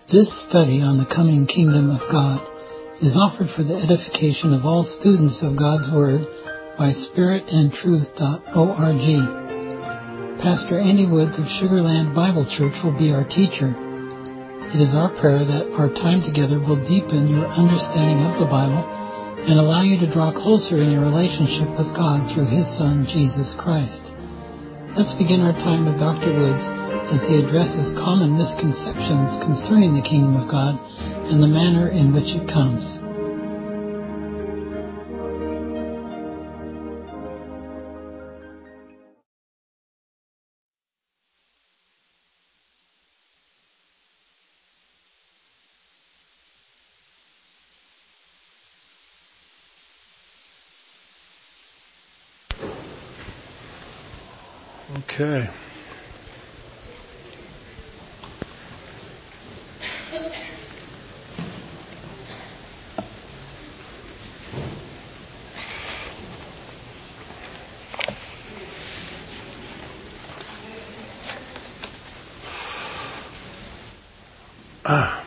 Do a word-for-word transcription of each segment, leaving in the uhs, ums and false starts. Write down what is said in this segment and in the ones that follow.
This study on the coming kingdom of God is offered for the edification of all students of God's Word by spirit and truth dot org. Pastor Andy Woods of Sugarland Bible Church will be our teacher. It is our prayer that our time together will deepen your understanding of the Bible and allow you to draw closer in your relationship with God through His Son, Jesus Christ. Let's begin our time with Doctor Woods as he addresses common misconceptions concerning the kingdom of God and the manner in which it comes. Okay. Ah.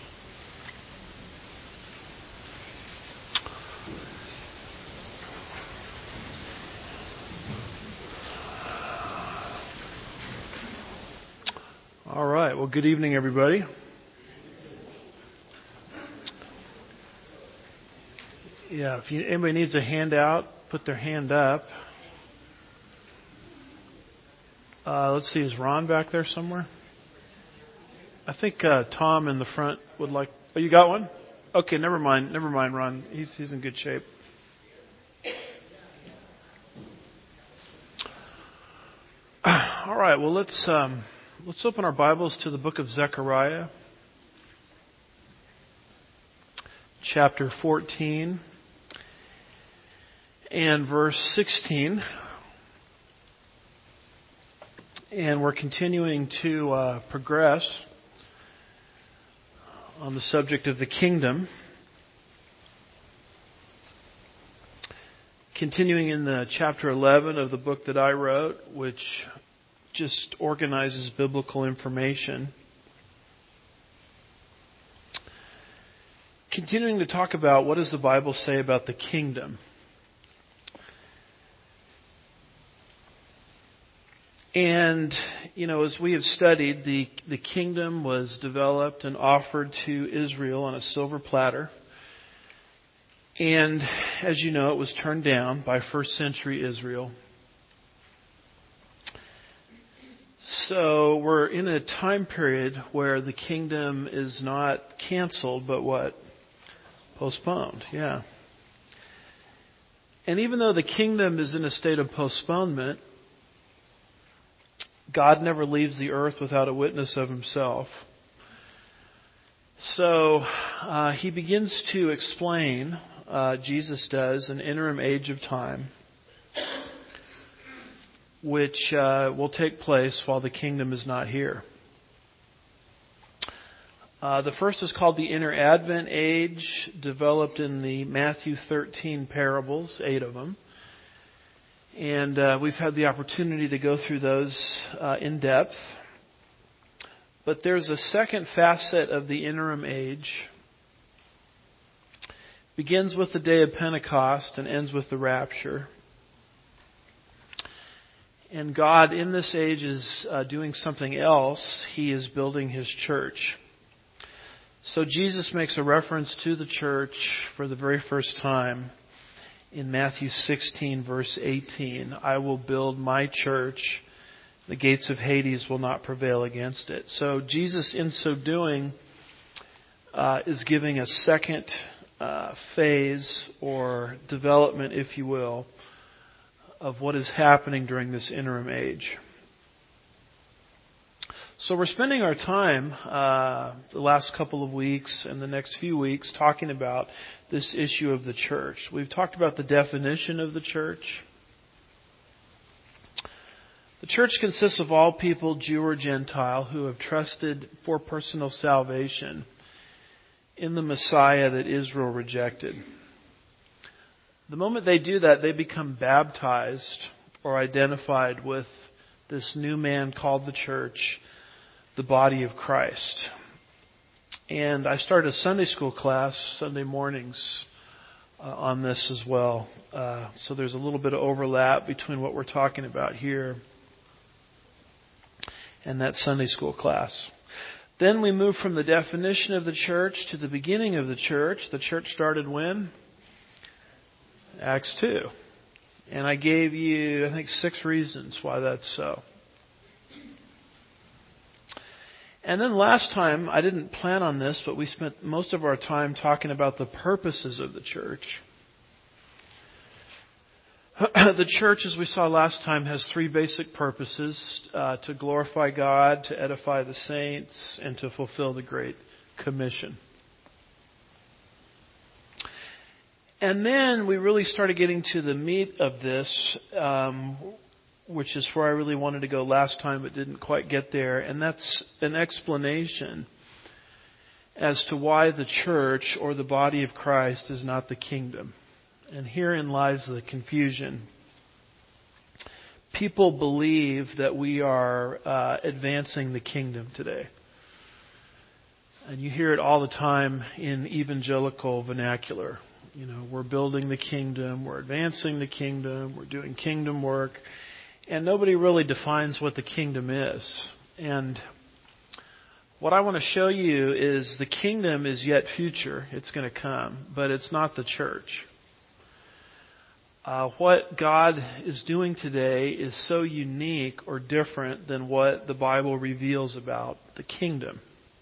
All right. Well, good evening, everybody. Yeah, if you, anybody needs a handout, put their hand up. Uh, let's see, is Ron back there somewhere? I think uh, Tom in the front would like. Oh, you got one? Okay, never mind. Never mind, Ron. He's he's in good shape. All right. Well, let's um, let's open our Bibles to the book of Zechariah, chapter fourteen, and verse sixteen. And we're continuing to uh, progress on the subject of the kingdom. Continuing in the chapter eleven of the book that I wrote, which just organizes biblical information. Continuing to talk about what does the Bible say about the kingdom. And, you know, as we have studied, the, the kingdom was developed and offered to Israel on a silver platter. And, as you know, it was turned down by first century Israel. So we're in a time period where the kingdom is not canceled, but what? Postponed, yeah. And even though the kingdom is in a state of postponement, God never leaves the earth without a witness of Himself. So uh, He begins to explain, uh, Jesus does, an interim age of time, which uh, will take place while the kingdom is not here. Uh, the first is called the Inner Advent Age, developed in the Matthew thirteen parables, eight of them. And uh, we've had the opportunity to go through those uh, in depth. But there's a second facet of the interim age. Begins with the day of Pentecost and ends with the rapture. And God in this age is uh, doing something else. He is building His church. So Jesus makes a reference to the church for the very first time in Matthew sixteen, verse eighteen. I will build my church. The gates of Hades will not prevail against it. So Jesus, in so doing, uh, is giving a second uh, phase or development, if you will, of what is happening during this interim age. So we're spending our time uh, the last couple of weeks and the next few weeks talking about this issue of the church. We've talked about the definition of the church. The church consists of all people, Jew or Gentile, who have trusted for personal salvation in the Messiah that Israel rejected. The moment they do that, they become baptized or identified with this new man called the church, the body of Christ. And I started a Sunday school class Sunday mornings uh, on this as well. Uh, so there's a little bit of overlap between what we're talking about here and that Sunday school class. Then we move from the definition of the church to the beginning of the church. The church started when? Acts two. And I gave you, I think, six reasons why that's so. And then last time, I didn't plan on this, but we spent most of our time talking about the purposes of the church. The church, as we saw last time, has three basic purposes: uh, to glorify God, to edify the saints, and to fulfill the Great Commission. And then we really started getting to the meat of this, um, which is where I really wanted to go last time but didn't quite get there. And that's an explanation as to why the church or the body of Christ is not the kingdom. And herein lies the confusion. People believe that we are uh, advancing the kingdom today. And you hear it all the time in evangelical vernacular. You know, we're building the kingdom, we're advancing the kingdom, we're doing kingdom work. And nobody really defines what the kingdom is. And what I want to show you is the kingdom is yet future. It's going to come, but it's not the church. Uh, what God is doing today is so unique or different than what the Bible reveals about the kingdom.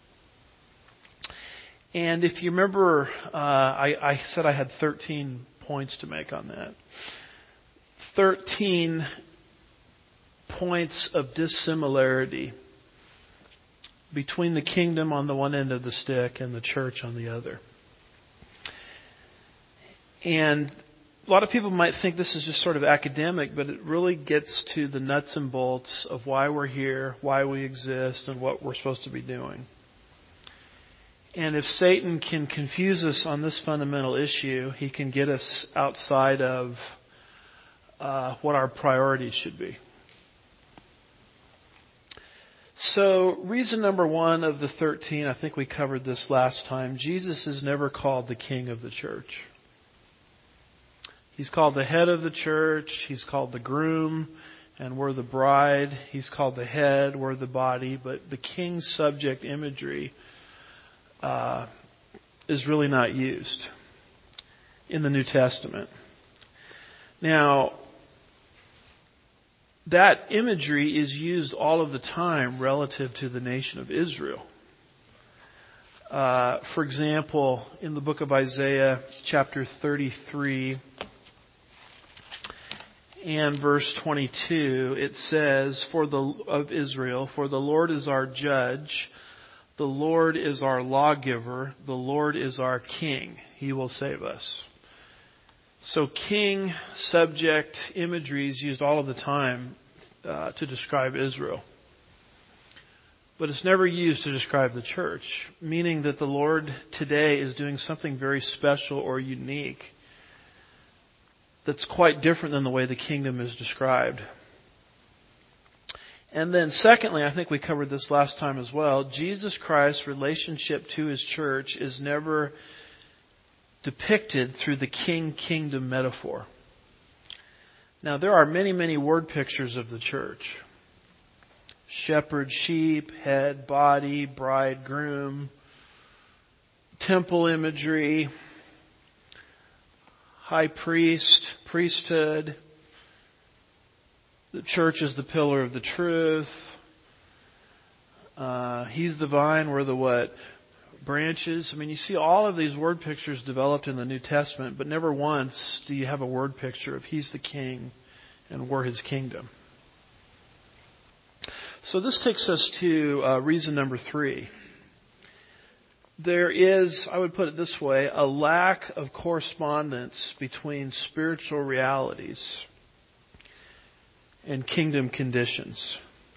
And if you remember, uh, I, I said I had thirteen points to make on that. thirteen points of dissimilarity between the kingdom on the one end of the stick and the church on the other. And a lot of people might think this is just sort of academic, but it really gets to the nuts and bolts of why we're here, why we exist, and what we're supposed to be doing. And if Satan can confuse us on this fundamental issue, he can get us outside of uh, what our priorities should be. So, reason number one of the thirteen, I think we covered this last time, Jesus is never called the king of the church. He's called the head of the church. He's called the groom, and we're the bride. He's called the head, we're the body. But the king's subject imagery uh, is really not used in the New Testament. Now, that imagery is used all of the time relative to the nation of Israel. Uh, for example, in the book of Isaiah, chapter thirty-three, and verse twenty-two, it says, "For the of Israel, for the Lord is our judge, the Lord is our lawgiver, the Lord is our king. He will save us." So king, subject, imagery is used all of the time uh, to describe Israel. But it's never used to describe the church, meaning that the Lord today is doing something very special or unique that's quite different than the way the kingdom is described. And then secondly, I think we covered this last time as well, Jesus Christ's relationship to His church is never depicted through the king-kingdom metaphor. Now, there are many, many word pictures of the church. Shepherd, sheep, head, body, bride, groom, temple imagery, high priest, priesthood. The church is the pillar of the truth. Uh, he's the vine, we're the what? Branches. I mean, you see all of these word pictures developed in the New Testament, but never once do you have a word picture of He's the king and we're His kingdom. So this takes us to uh, reason number three. There is, I would put it this way, a lack of correspondence between spiritual realities and kingdom conditions.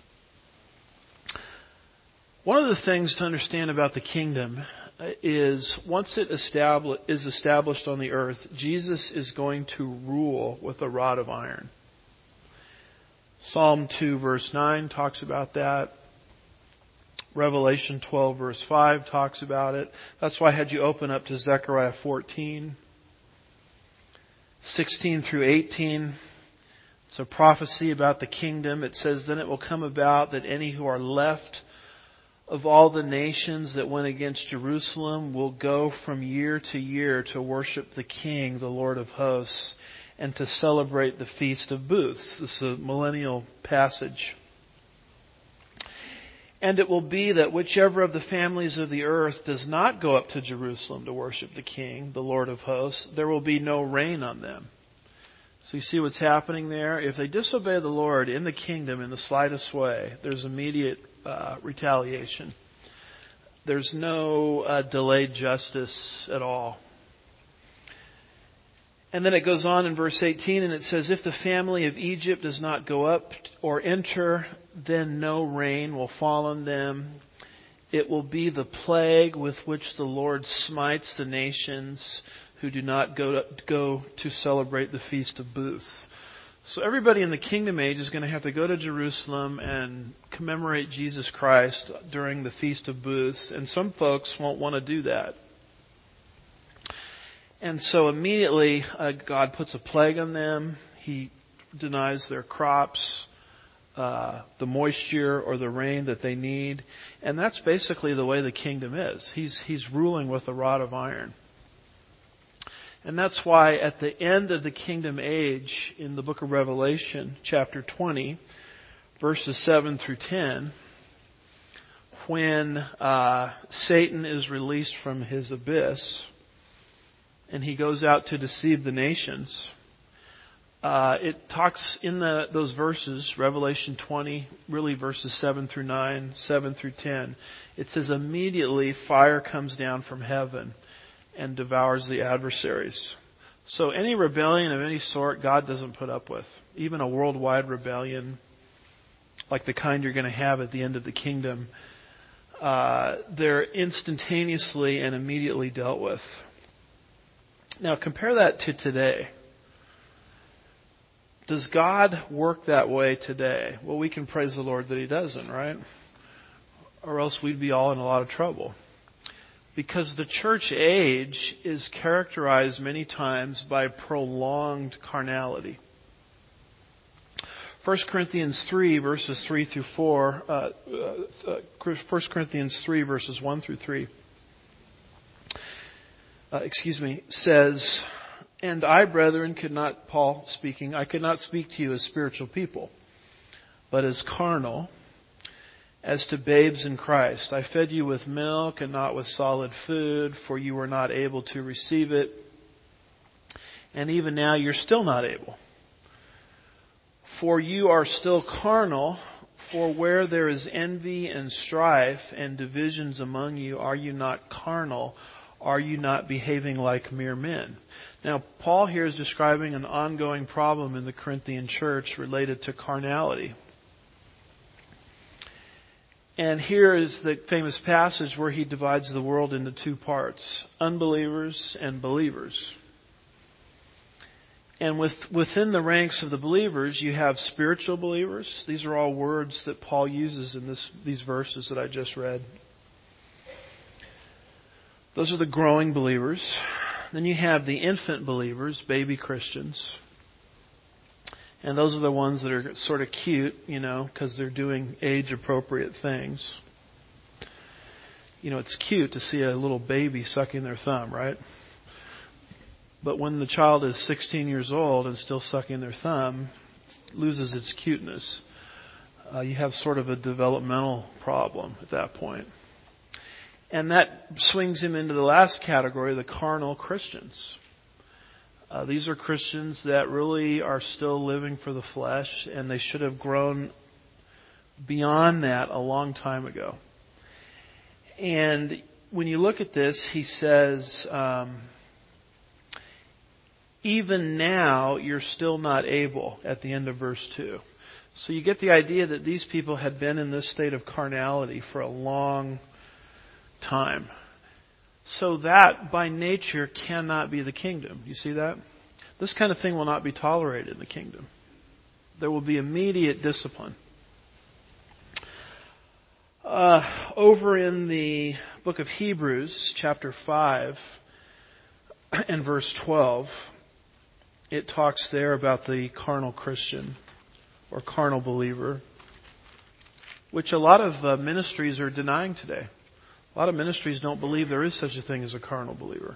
One of the things to understand about the kingdom is once it establi- is established on the earth, Jesus is going to rule with a rod of iron. Psalm two verse nine talks about that. Revelation twelve verse five talks about it. That's why I had you open up to Zechariah fourteen, sixteen through eighteen. It's a prophecy about the kingdom. It says, "Then it will come about that any who are left of all the nations that went against Jerusalem will go from year to year to worship the King, the Lord of hosts, and to celebrate the Feast of Booths." This is a millennial passage. "And it will be that whichever of the families of the earth does not go up to Jerusalem to worship the King, the Lord of hosts, there will be no rain on them." So you see what's happening there? If they disobey the Lord in the kingdom in the slightest way, there's immediate uh, retaliation. There's no uh, delayed justice at all. And then it goes on in verse eighteen, and it says, "If the family of Egypt does not go up or enter, then no rain will fall on them. It will be the plague with which the Lord smites the nations who do not go to, go to celebrate the Feast of Booths." So everybody in the kingdom age is going to have to go to Jerusalem and commemorate Jesus Christ during the Feast of Booths, and some folks won't want to do that. And so immediately uh, God puts a plague on them. He denies their crops, uh, the moisture or the rain that they need. And that's basically the way the kingdom is. He's, he's ruling with a rod of iron. And that's why at the end of the kingdom age in the book of Revelation, chapter twenty, verses seven through ten, when uh, Satan is released from his abyss and he goes out to deceive the nations, uh, it talks in the, those verses, Revelation twenty, really verses seven through nine, seven through ten, it says immediately fire comes down from heaven and devours the adversaries. So any rebellion of any sort, God doesn't put up with. Even a worldwide rebellion, like the kind you're going to have at the end of the kingdom, uh, they're instantaneously and immediately dealt with. Now compare that to today. Does God work that way today? Well, we can praise the Lord that He doesn't, right? Or else we'd be all in a lot of trouble. Because the church age is characterized many times by prolonged carnality. First Corinthians three, verses three through four, uh, uh, First Corinthians three, verses one through three, uh, excuse me, says, "And I, brethren, could not," Paul speaking, "I could not speak to you as spiritual people, but as carnal, as to babes in Christ. I fed you with milk and not with solid food, for you were not able to receive it. And even now you're still not able. For you are still carnal, for where there is envy and strife and divisions among you, are you not carnal? Are you not behaving like mere men?" Now, Paul here is describing an ongoing problem in the Corinthian church related to carnality. And here is the famous passage where he divides the world into two parts, unbelievers and believers. And with, within the ranks of the believers, you have spiritual believers. These are all words that Paul uses in this, these verses that I just read. Those are the growing believers. Then you have the infant believers, baby Christians. And those are the ones that are sort of cute, you know, because they're doing age-appropriate things. You know, it's cute to see a little baby sucking their thumb, right? But when the child is sixteen years old and still sucking their thumb, it loses its cuteness. Uh, you have sort of a developmental problem at that point. And that swings him into the last category, the carnal Christians. Uh, these are Christians that really are still living for the flesh, and they should have grown beyond that a long time ago. And when you look at this, he says, um, even now you're still not able, at the end of verse two. So you get the idea that these people had been in this state of carnality for a long time. So that, by nature, cannot be the kingdom. You see that? This kind of thing will not be tolerated in the kingdom. There will be immediate discipline. Uh, Uh, over in the book of Hebrews, chapter five and verse twelve, it talks there about the carnal Christian or carnal believer, which a lot of uh, ministries are denying today. A lot of ministries don't believe there is such a thing as a carnal believer.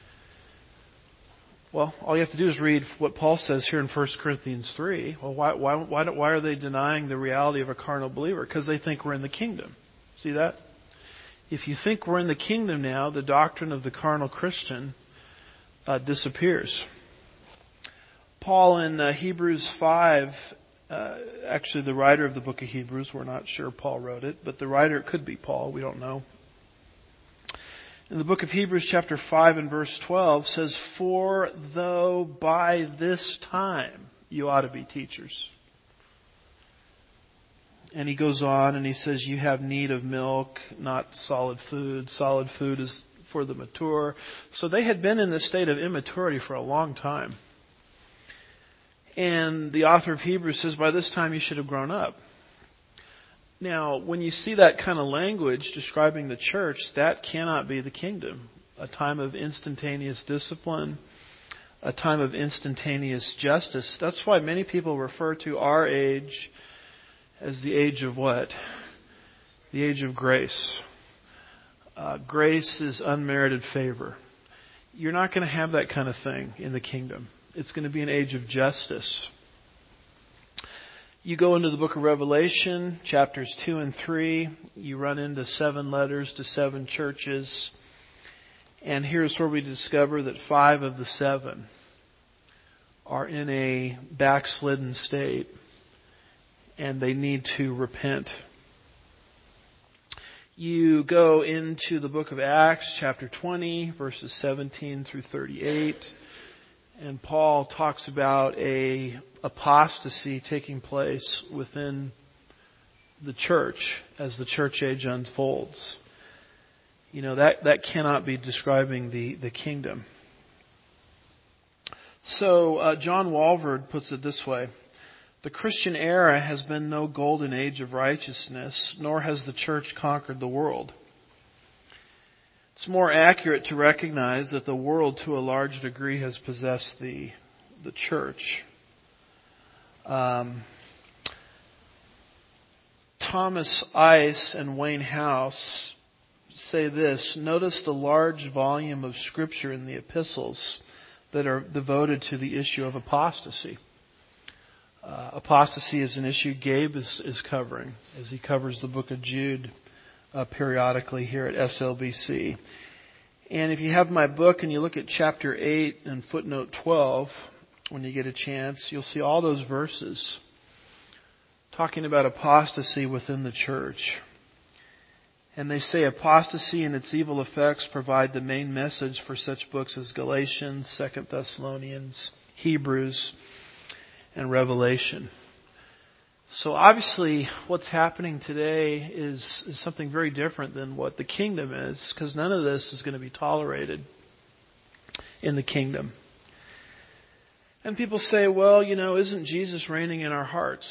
Well, all you have to do is read what Paul says here in First Corinthians three. Well, why, why, why, why are they denying the reality of a carnal believer? Because they think we're in the kingdom. See that? If you think we're in the kingdom now, the doctrine of the carnal Christian uh, disappears. Paul in uh, Hebrews five, uh, actually the writer of the book of Hebrews, we're not sure Paul wrote it, but the writer, it could be Paul, we don't know. In the book of Hebrews chapter five and verse twelve says, "For though by this time you ought to be teachers." And he goes on and he says, "You have need of milk, not solid food. Solid food is for the mature." So they had been in this state of immaturity for a long time. And the author of Hebrews says, by this time you should have grown up. Now, when you see that kind of language describing the church, that cannot be the kingdom. A time of instantaneous discipline, a time of instantaneous justice. That's why many people refer to our age as the age of what? The age of grace. Uh, grace is unmerited favor. You're not going to have that kind of thing in the kingdom. It's going to be an age of justice. You go into the book of Revelation, chapters two and three. You run into seven letters to seven churches. And here's where we discover that five of the seven are in a backslidden state. And they need to repent. You go into the book of Acts, chapter twenty, verses seventeen through thirty-eight. And Paul talks about a apostasy taking place within the church as the church age unfolds. You know, that, that cannot be describing the, the kingdom. So uh, John Walvoord puts it this way. The Christian era has been no golden age of righteousness, nor has the church conquered the world. It's more accurate to recognize that the world, to a large degree, has possessed the the church. Um, Thomas Ice and Wayne House say this: notice the large volume of Scripture in the epistles that are devoted to the issue of apostasy. Uh, apostasy is an issue Gabe is, is covering as he covers the book of Jude uh, periodically here at S L B C. And if you have my book and you look at chapter eight and footnote twelve, when you get a chance, you'll see all those verses talking about apostasy within the church. And they say apostasy and its evil effects provide the main message for such books as Galatians, Second Thessalonians, Hebrews, and Revelation. So obviously what's happening today is, is something very different than what the kingdom is, because none of this is going to be tolerated in the kingdom. And people say, well, you know, isn't Jesus reigning in our hearts?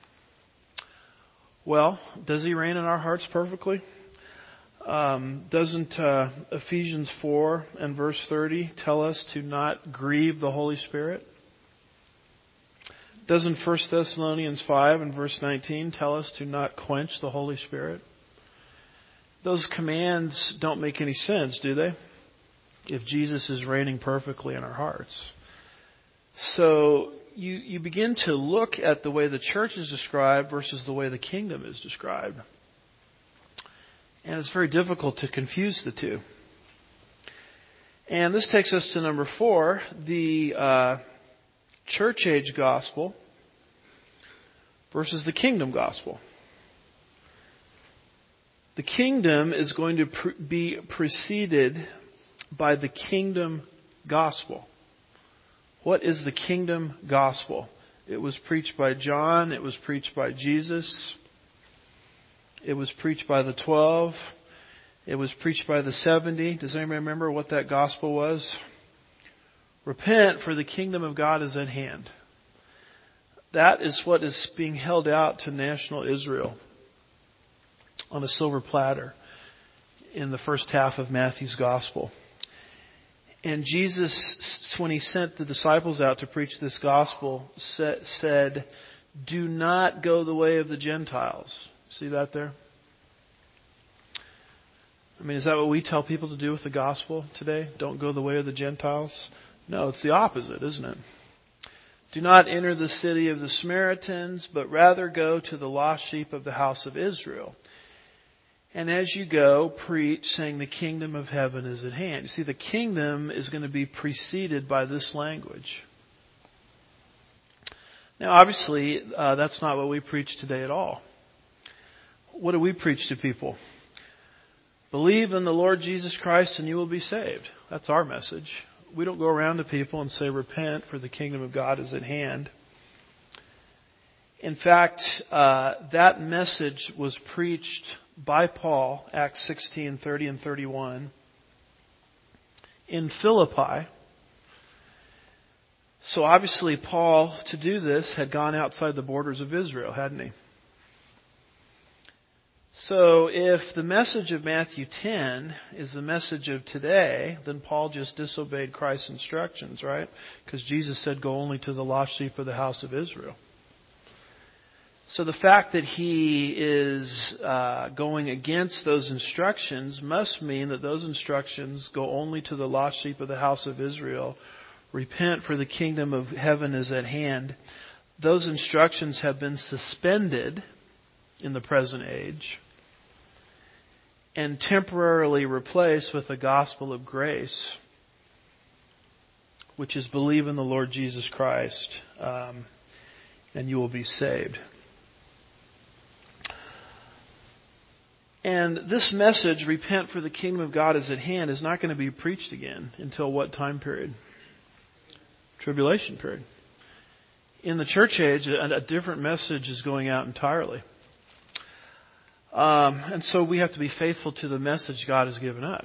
Well, does He reign in our hearts perfectly? Um, doesn't uh, Ephesians four and verse thirty tell us to not grieve the Holy Spirit? Doesn't First Thessalonians five and verse nineteen tell us to not quench the Holy Spirit? Those commands don't make any sense, do they? If Jesus is reigning perfectly in our hearts. So you, you begin to look at the way the church is described versus the way the kingdom is described. And it's very difficult to confuse the two. And this takes us to number four, the uh, church age gospel versus the kingdom gospel. The kingdom is going to pre- be preceded by the kingdom gospel. What is the kingdom gospel? It was preached by John. It was preached by Jesus. It was preached by the twelve. It was preached by the seventy. Does anybody remember what that gospel was? Repent, for the kingdom of God is at hand. That is what is being held out to national Israel. on a silver platter in the first half of Matthew's Gospel. And Jesus, when he sent the disciples out to preach this gospel, said, "Do not go the way of the Gentiles." See that there? I mean, is that what we tell people to do with the gospel today? Don't go the way of the Gentiles? No, it's the opposite, isn't it? "Do not enter the city of the Samaritans, but rather go to the lost sheep of the house of Israel. And as you go, preach, saying the kingdom of heaven is at hand." You see, the kingdom is going to be preceded by this language. Now, obviously, uh, that's not what we preach today at all. What do we preach to people? Believe in the Lord Jesus Christ and you will be saved. That's our message. We don't go around to people and say, repent, for the kingdom of God is at hand. In fact, uh, that message was preached by Paul, Acts sixteen, thirty and thirty-one, in Philippi. So obviously Paul, to do this, had gone outside the borders of Israel, hadn't he? So if the message of Matthew ten is the message of today, then Paul just disobeyed Christ's instructions, right? Because Jesus said, go only to the lost sheep of the house of Israel. So the fact that he is uh, going against those instructions must mean that those instructions go only to the lost sheep of the house of Israel. Repent, for the kingdom of heaven is at hand. Those instructions have been suspended in the present age and temporarily replaced with the gospel of grace, which is believe in the Lord Jesus Christ, um, and you will be saved. And this message, repent for the kingdom of God is at hand, is not going to be preached again until what time period? Tribulation period. In the church age, a, a different message is going out entirely. Um, and so we have to be faithful to the message God has given us.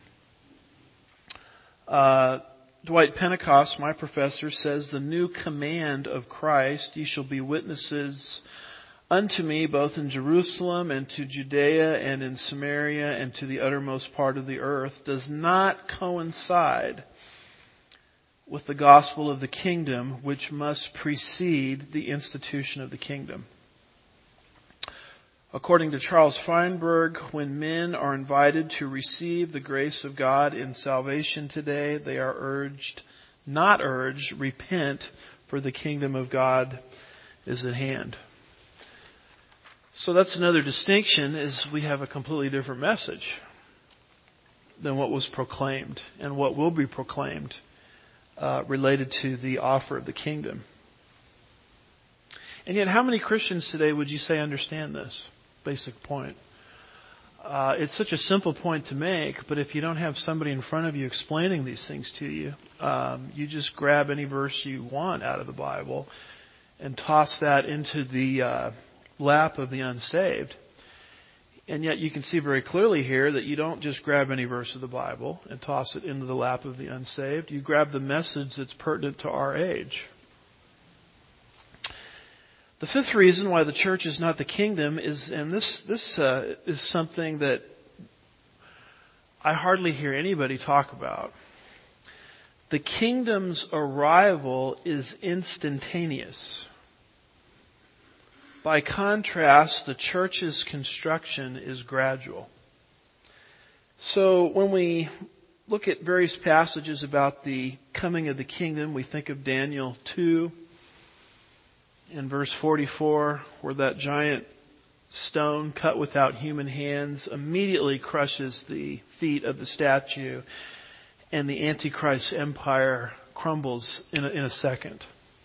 Uh, Dwight Pentecost, my professor, says the new command of Christ, ye shall be witnesses unto me both in Jerusalem and to Judea and in Samaria and to the uttermost part of the earth, does not coincide with the gospel of the kingdom, which must precede the institution of the kingdom. According to Charles Feinberg, when men are invited to receive the grace of God in salvation today, they are urged, not urged, repent, for the kingdom of God is at hand. So that's another distinction, is we have a completely different message than what was proclaimed and what will be proclaimed uh, related to the offer of the kingdom. And yet, how many Christians today would you say understand this basic point? Uh, it's such a simple point to make, but if you don't have somebody in front of you explaining these things to you, um, you just grab any verse you want out of the Bible and toss that into the uh, lap of the unsaved. And yet you can see very clearly here that you don't just grab any verse of the Bible and toss it into the lap of the unsaved. You grab the message that's pertinent to our age. The fifth reason why the church is not the kingdom is, and this this uh, is something that I hardly hear anybody talk about. The kingdom's arrival is instantaneous. By contrast, the church's construction is gradual. So when we look at various passages about the coming of the kingdom, we think of Daniel two in verse forty-four, where that giant stone cut without human hands immediately crushes the feet of the statue, and the Antichrist empire crumbles in a, in a second.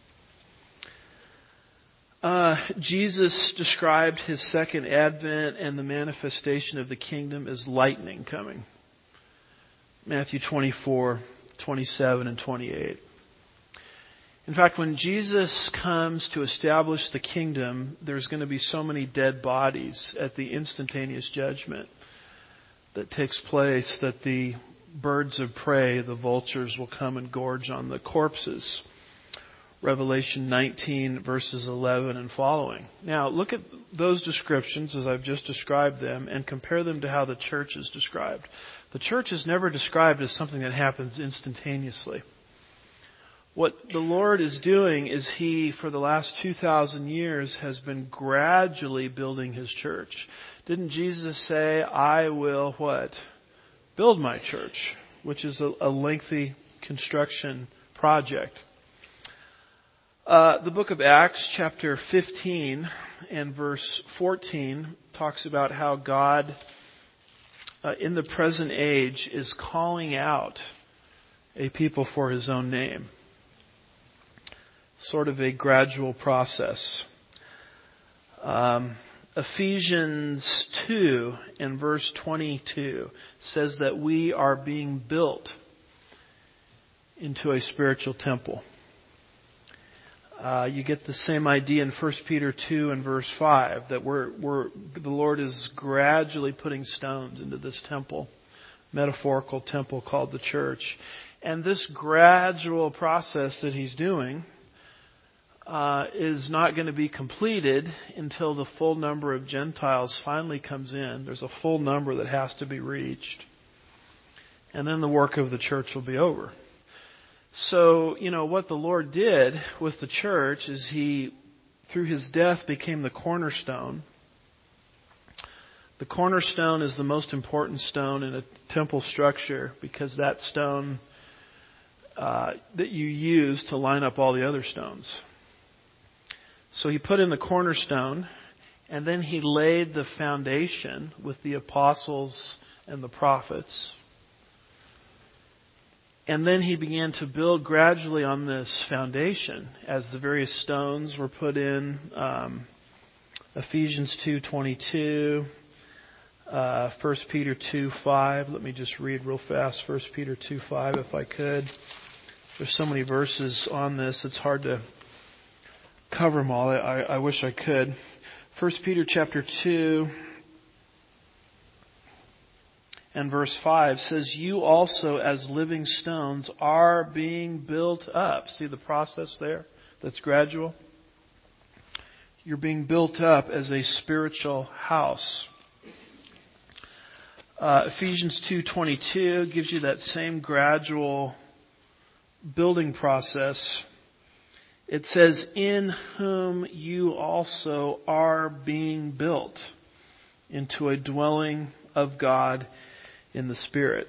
Uh, Jesus described his second advent and the manifestation of the kingdom as lightning coming. Matthew twenty-four, twenty-seven, and twenty-eight. In fact, when Jesus comes to establish the kingdom, there's going to be so many dead bodies at the instantaneous judgment that takes place that the birds of prey, the vultures, will come and gorge on the corpses Revelation nineteen, verses eleven and following. Now, look at those descriptions as I've just described them and compare them to how the church is described. The church is never described as something that happens instantaneously. What the Lord is doing is He, for the last two thousand years, has been gradually building His church. Didn't Jesus say, I will what? Build my church, which is a, a lengthy construction project. Uh, the book of Acts, chapter fifteen and verse fourteen, talks about how God, uh, in the present age, is calling out a people for His own name. Sort of a gradual process. Um, Ephesians two and verse twenty-two says that we are being built into a spiritual temple. Uh, you get the same idea in First Peter two and verse five, that we're, we're, the Lord is gradually putting stones into this temple, metaphorical temple called the church. And this gradual process that He's doing uh, is not going to be completed until the full number of Gentiles finally comes in. There's a full number that has to be reached. And then the work of the church will be over. So, you know, what the Lord did with the church is He, through His death, became the cornerstone. The cornerstone is the most important stone in a temple structure because that stone uh, that you use to line up all the other stones. So He put in the cornerstone, and then He laid the foundation with the apostles and the prophets. And then He began to build gradually on this foundation as the various stones were put in. Um, Ephesians two twenty-two, uh, First Peter two five. Let me just read real fast. First Peter two five, if I could. There's so many verses on this; it's hard to cover them all. I, I wish I could. First Peter chapter two. And verse five says, you also as living stones are being built up. See the process there? That's gradual. You're being built up as a spiritual house. Uh, Ephesians two twenty-two gives you that same gradual building process. It says, in whom you also are being built into a dwelling of God in the Spirit.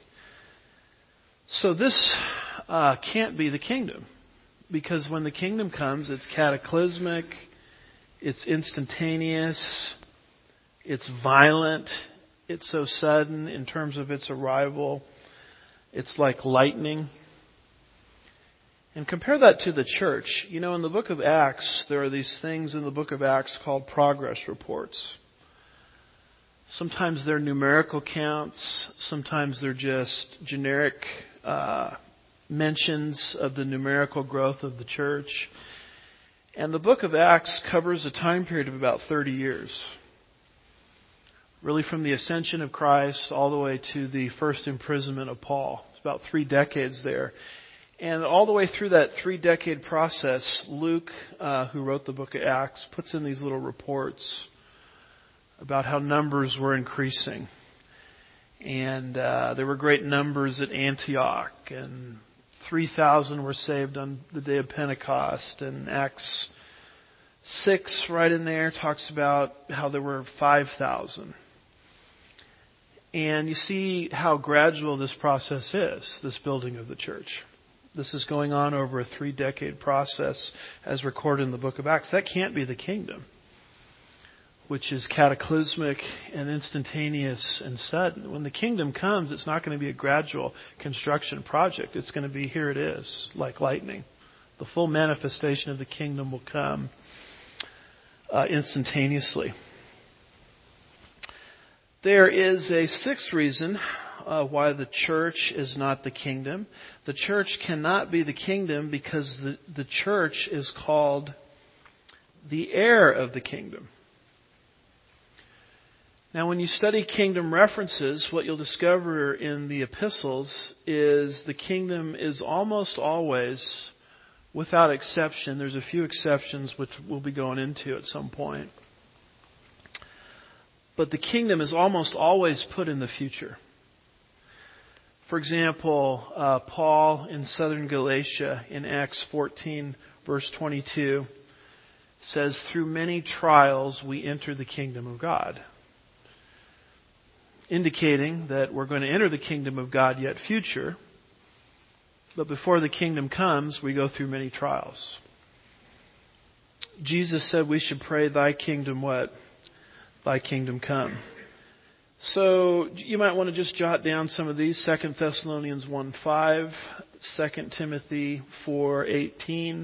So this uh, can't be the kingdom, because when the kingdom comes, it's cataclysmic, it's instantaneous, it's violent, it's so sudden in terms of its arrival, it's like lightning. And compare that to the church. You know, in the book of Acts, there are these things in the book of Acts called progress reports. Sometimes they're numerical counts. Sometimes they're just generic uh, mentions of the numerical growth of the church. And the book of Acts covers a time period of about thirty years. Really from the ascension of Christ all the way to the first imprisonment of Paul. It's about three decades there. And all the way through that three-decade process, Luke, uh, who wrote the book of Acts, puts in these little reports about how numbers were increasing. And uh, there were great numbers at Antioch, and three thousand were saved on the day of Pentecost. And Acts six, right in there, talks about how there were five thousand. And you see how gradual this process is, this building of the church. This is going on over a three-decade process as recorded in the book of Acts. That can't be the kingdom, which is cataclysmic and instantaneous and sudden. When the kingdom comes, it's not going to be a gradual construction project. It's going to be, here it is, like lightning. The full manifestation of the kingdom will come uh, instantaneously. There is a sixth reason uh, why the church is not the kingdom. The church cannot be the kingdom because the, the church is called the heir of the kingdom. Now, when you study kingdom references, what you'll discover in the epistles is the kingdom is almost always without exception. There's a few exceptions which we'll be going into at some point. But the kingdom is almost always put in the future. For example, uh, Paul in southern Galatia in Acts fourteen, verse twenty-two, says, "Through many trials we enter the kingdom of God." Indicating that we're going to enter the kingdom of God yet future. But before the kingdom comes, we go through many trials. Jesus said we should pray, "Thy kingdom" what? "Thy kingdom come." So you might want to just jot down some of these. Second Thessalonians one five, Second Timothy four eighteen,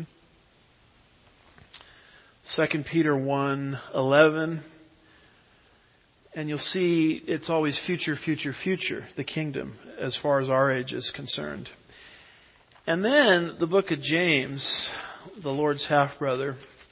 Second Peter one eleven. And you'll see it's always future, future, future, the kingdom, as far as our age is concerned. And then the book of James, the Lord's half-brother,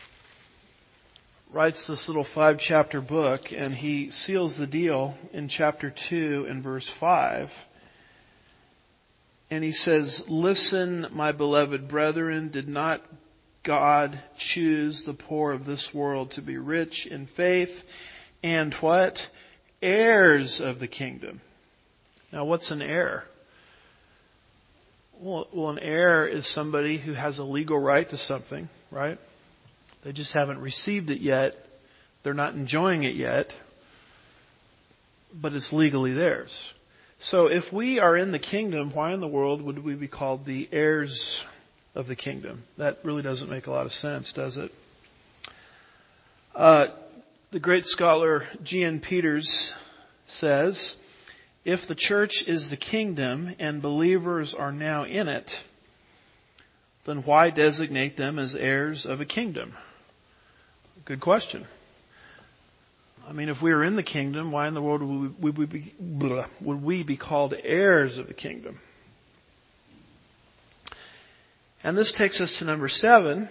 writes this little five-chapter book, and he seals the deal in chapter two and verse five. And he says, "Listen, my beloved brethren, did not God choose the poor of this world to be rich in faith and what? Heirs of the kingdom." Now, what's an heir? Well, well, an heir is somebody who has a legal right to something, right? They just haven't received it yet. They're not enjoying it yet. But it's legally theirs. So if we are in the kingdom, why in the world would we be called the heirs of the kingdom? That really doesn't make a lot of sense, does it? Uh, the great scholar G N Peters says, "If the church is the kingdom and believers are now in it, then why designate them as heirs of a kingdom?" Good question. I mean, if we are in the kingdom, why in the world would we be, would we be called heirs of the kingdom? And this takes us to number seven.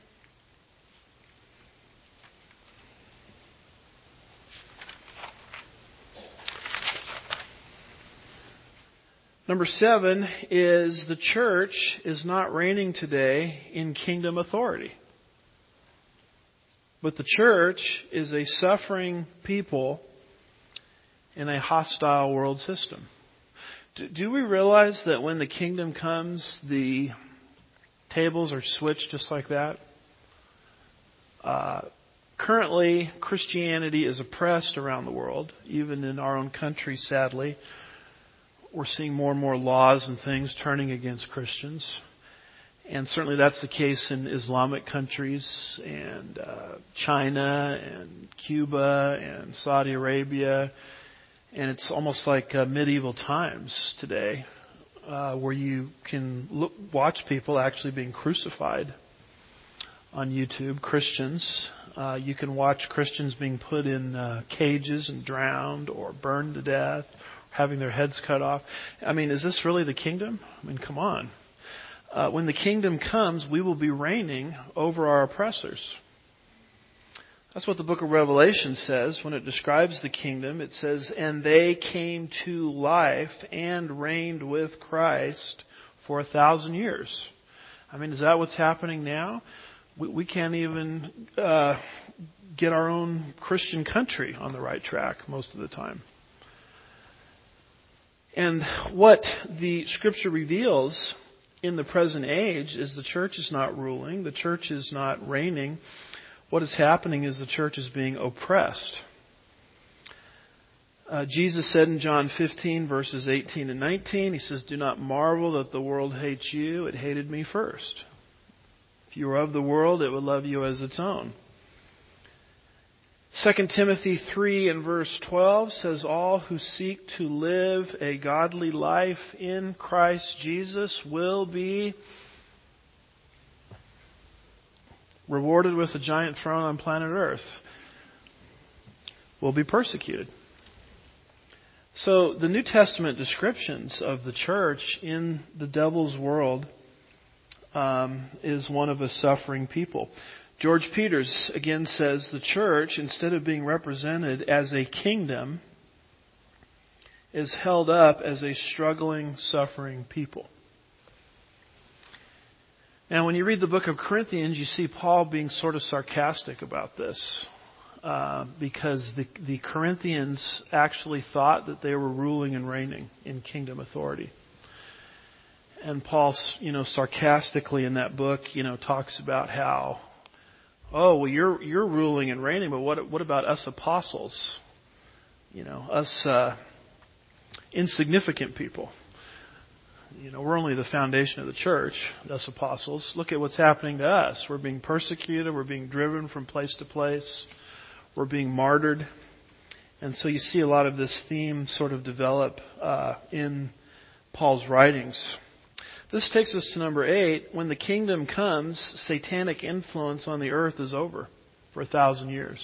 Number seven is the church is not reigning today in kingdom authority. But the church is a suffering people in a hostile world system. Do, do we realize that when the kingdom comes, the tables are switched just like that? Uh, currently, Christianity is oppressed around the world, even in our own country, sadly. We're seeing more and more laws and things turning against Christians. And certainly that's the case in Islamic countries and uh, China and Cuba and Saudi Arabia. And it's almost like uh, medieval times today uh, where you can look, watch people actually being crucified on YouTube, Christians. Uh, you can watch Christians being put in uh, cages and drowned or burned to death, having their heads cut off. I mean, is this really the kingdom? I mean, come on. Uh, when the kingdom comes, we will be reigning over our oppressors. That's what the book of Revelation says when it describes the kingdom. It says, "And they came to life and reigned with Christ for a thousand years." I mean, is that what's happening now? We, we can't even uh, get our own Christian country on the right track most of the time. And what the Scripture reveals in the present age is the church is not ruling. The church is not reigning. What is happening is the church is being oppressed. Uh, Jesus said in John fifteen, verses eighteen and nineteen, He says, "Do not marvel that the world hates you. It hated me first. If you were of the world, it would love you as its own." Second Timothy three and verse twelve says, "All who seek to live a godly life in Christ Jesus will be rewarded with a giant throne on planet Earth, will be persecuted." So the New Testament descriptions of the church in the devil's world um, is one of a suffering people. George Peters again says the church, instead of being represented as a kingdom, is held up as a struggling, suffering people. And when you read the book of Corinthians, you see Paul being sort of sarcastic about this. Uh, because the, the Corinthians actually thought that they were ruling and reigning in kingdom authority. And Paul, you know, sarcastically in that book, you know, talks about how, oh, well, you're you're ruling and reigning, but what what about us apostles? You know, us uh, insignificant people. You know, we're only the foundation of the church, us apostles. Look at what's happening to us. We're being persecuted. We're being driven from place to place. We're being martyred. And so you see a lot of this theme sort of develop uh, in Paul's writings. This takes us to number eight. When the kingdom comes, satanic influence on the earth is over for a thousand years.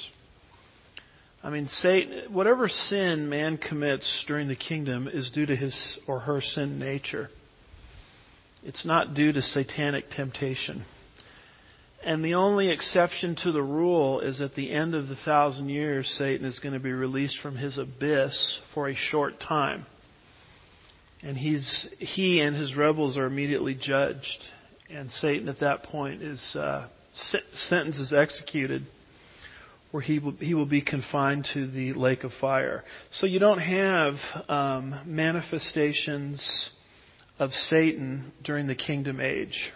I mean, Satan, whatever sin man commits during the kingdom is due to his or her sin nature. It's not due to satanic temptation. And the only exception to the rule is at the end of the thousand years, Satan is going to be released from his abyss for a short time. And he's he and his rebels are immediately judged. And Satan at that point is uh, sentence is executed, where he will, he will be confined to the lake of fire. So you don't have um, manifestations of Satan during the kingdom age.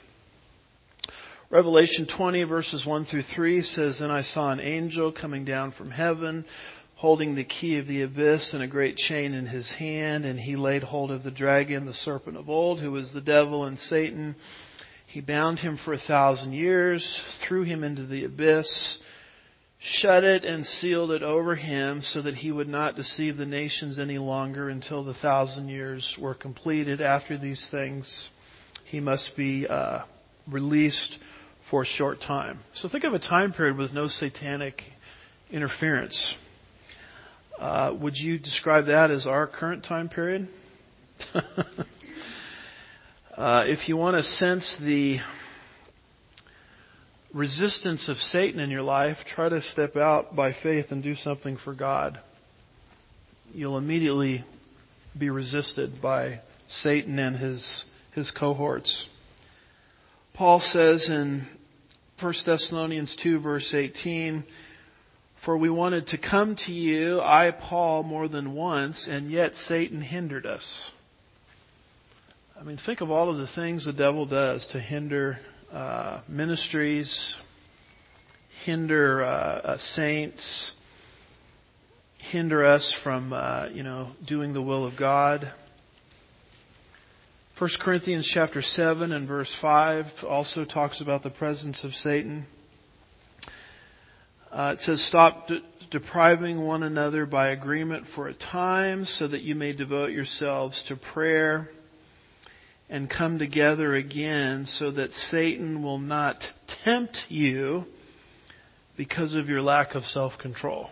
Revelation twenty verses one through three says, "Then I saw an angel coming down from heaven, holding the key of the abyss and a great chain in his hand. And he laid hold of the dragon, the serpent of old, who is the devil and Satan. He bound him for a thousand years, threw him into the abyss, shut it and sealed it over him so that he would not deceive the nations any longer until the thousand years were completed. After these things, he must be uh, released for a short time." So think of a time period with no satanic interference. Uh, would you describe that as our current time period? uh, if you want to sense the resistance of Satan in your life, try to step out by faith and do something for God. You'll immediately be resisted by Satan and his his cohorts. Paul says in First Thessalonians two, verse eighteen, "For we wanted to come to you, I, Paul, more than once, and yet Satan hindered us." I mean, think of all of the things the devil does to hinder uh, ministries, hinder uh, uh, saints, hinder us from, uh, you know, doing the will of God. First Corinthians chapter seven and verse five also talks about the presence of Satan. Uh, it says, "Stop de- depriving one another by agreement for a time, so that you may devote yourselves to prayer and come together again, so that Satan will not tempt you because of your lack of self-control."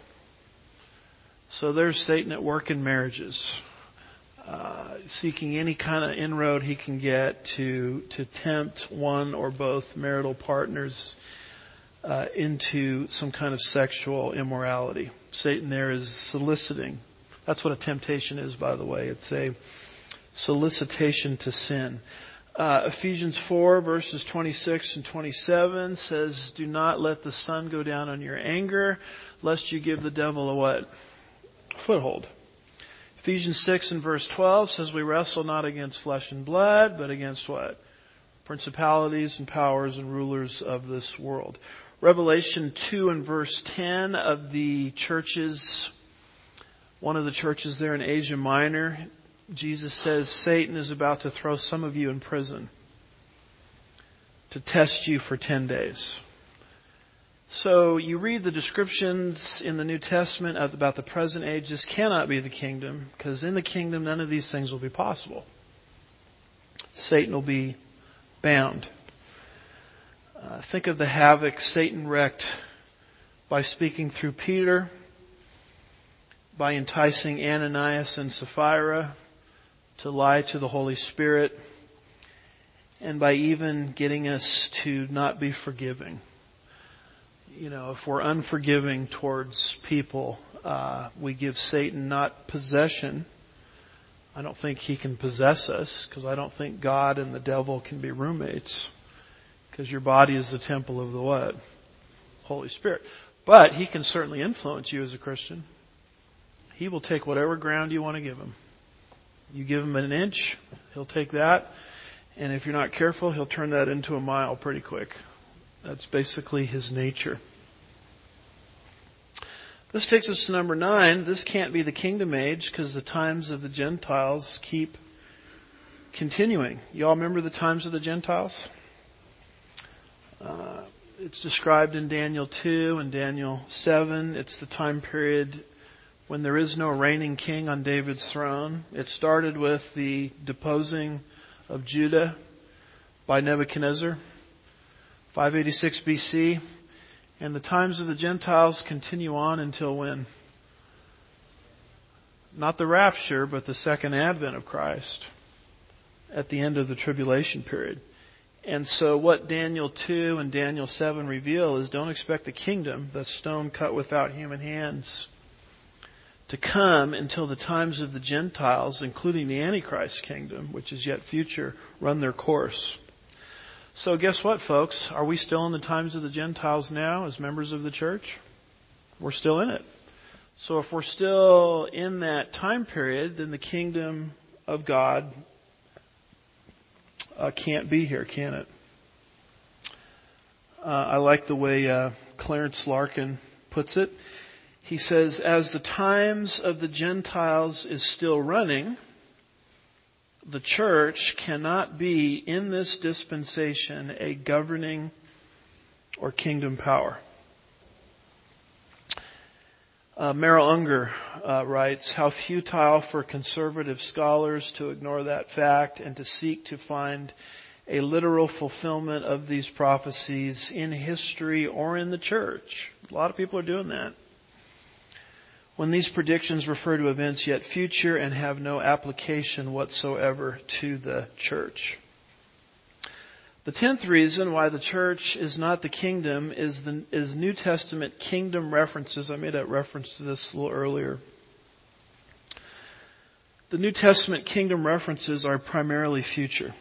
So there's Satan at work in marriages, uh, seeking any kind of inroad he can get to to tempt one or both marital partners Uh, into some kind of sexual immorality. Satan there is soliciting. That's what a temptation is, by the way. It's a solicitation to sin. Uh, Ephesians four, verses twenty-six and twenty-seven says, "Do not let the sun go down on your anger, lest you give the devil a what? Foothold." Ephesians six and verse twelve says, "We wrestle not against flesh and blood, but against what? Principalities and powers and rulers of this world." Revelation two and verse ten of the churches, one of the churches there in Asia Minor, Jesus says Satan is about to throw some of you in prison to test you for ten days. So you read the descriptions in the New Testament about the present age. This cannot be the kingdom, because in the kingdom none of these things will be possible. Satan will be bound. Uh, think of the havoc Satan wreaked by speaking through Peter, by enticing Ananias and Sapphira to lie to the Holy Spirit, and by even getting us to not be forgiving. You know, if we're unforgiving towards people, uh, we give Satan not possession. I don't think he can possess us, because I don't think God and the devil can be roommates. Because your body is the temple of the what? Holy Spirit. But He can certainly influence you as a Christian. He will take whatever ground you want to give Him. You give Him an inch, He'll take that. And if you're not careful, He'll turn that into a mile pretty quick. That's basically His nature. This takes us to number nine. This can't be the kingdom age because the times of the Gentiles keep continuing. You all remember the times of the Gentiles? Uh, it's described in Daniel two and Daniel seven. It's the time period when there is no reigning king on David's throne. It started with the deposing of Judah by Nebuchadnezzar, five eighty-six B C. And the times of the Gentiles continue on until when? Not the rapture, but the second advent of Christ at the end of the tribulation period. And so what Daniel two and Daniel seven reveal is don't expect the kingdom, the stone cut without human hands, to come until the times of the Gentiles, including the Antichrist kingdom, which is yet future, run their course. So guess what, folks? Are we still in the times of the Gentiles now as members of the church? We're still in it. So if we're still in that time period, then the kingdom of God uh, can't be here, can it? Uh, I like the way uh, Clarence Larkin puts it. He says, as the times of the Gentiles is still running, the church cannot be in this dispensation a governing or kingdom power. Uh, Merrill Unger uh, writes, how futile for conservative scholars to ignore that fact and to seek to find a literal fulfillment of these prophecies in history or in the church. A lot of people are doing that. When these predictions refer to events yet future and have no application whatsoever to the church. The tenth reason why the church is not the kingdom is the is New Testament kingdom references. I made a reference to this a little earlier. The New Testament kingdom references are primarily future.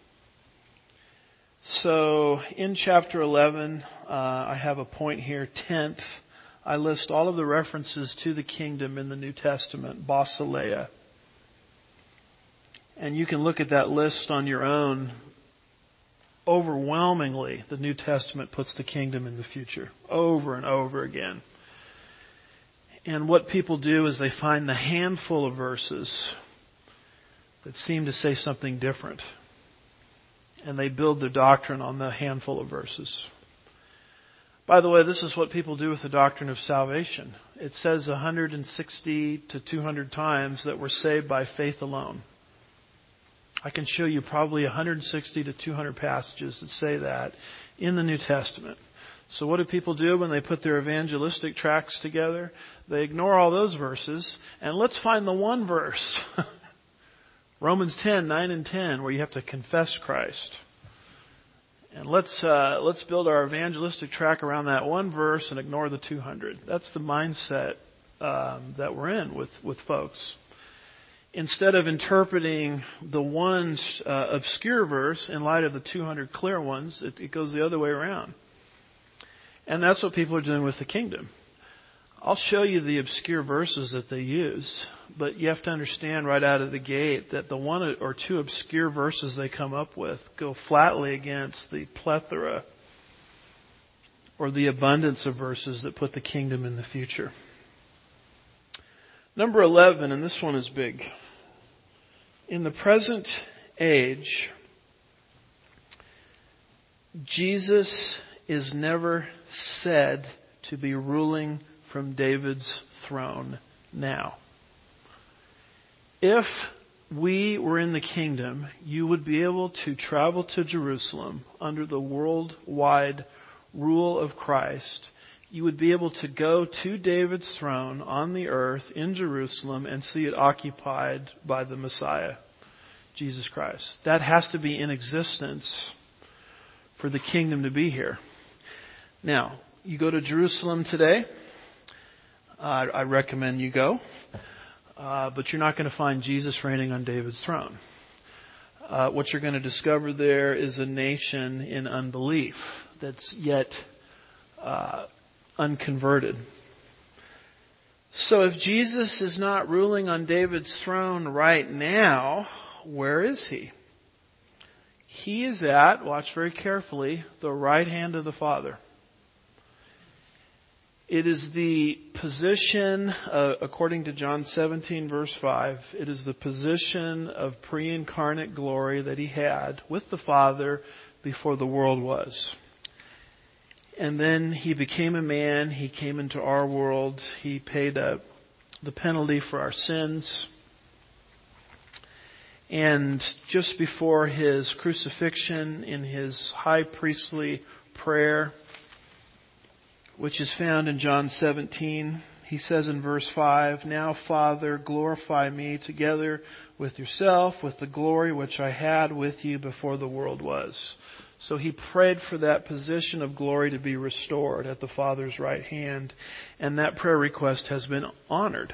So in chapter eleven, uh, I have a point here, tenth. I list all of the references to the kingdom in the New Testament, basileia. And you can look at that list on your own. Overwhelmingly, the New Testament puts the kingdom in the future, over and over again. And what people do is they find the handful of verses that seem to say something different. And they build their doctrine on the handful of verses. By the way, this is what people do with the doctrine of salvation. It says one hundred sixty to two hundred times that we're saved by faith alone. I can show you probably one hundred sixty to two hundred passages that say that in the New Testament. So what do people do when they put their evangelistic tracts together? They ignore all those verses, and let's find the one verse. Romans ten, nine and ten, where you have to confess Christ. And let's uh, let's build our evangelistic track around that one verse and ignore the two hundred. That's the mindset um, that we're in with, with folks. Instead of interpreting the one uh, obscure verse in light of the two hundred clear ones, it, it goes the other way around. And that's what people are doing with the kingdom. I'll show you the obscure verses that they use, but you have to understand right out of the gate that the one or two obscure verses they come up with go flatly against the plethora or the abundance of verses that put the kingdom in the future. Number eleven, and this one is big. In the present age, Jesus is never said to be ruling from David's throne now. If we were in the kingdom, you would be able to travel to Jerusalem under the worldwide rule of Christ. You would be able to go to David's throne on the earth in Jerusalem and see it occupied by the Messiah, Jesus Christ. That has to be in existence for the kingdom to be here. Now, you go to Jerusalem today. Uh, I recommend you go. Uh, but you're not going to find Jesus reigning on David's throne. uh, what you're going to discover there is a nation in unbelief that's yet uh, unconverted. So if Jesus is not ruling on David's throne right now, where is he? He is at, watch very carefully, the right hand of the Father. It is the position, uh, according to John seventeen, verse five, it is the position of pre-incarnate glory that he had with the Father before the world was. And then he became a man. He came into our world. He paid a, the penalty for our sins. And just before his crucifixion, in his high priestly prayer, which is found in John seventeen, he says in verse five, "Now, Father, glorify me together with yourself, with the glory which I had with you before the world was." So he prayed for that position of glory to be restored at the Father's right hand, and that prayer request has been honored.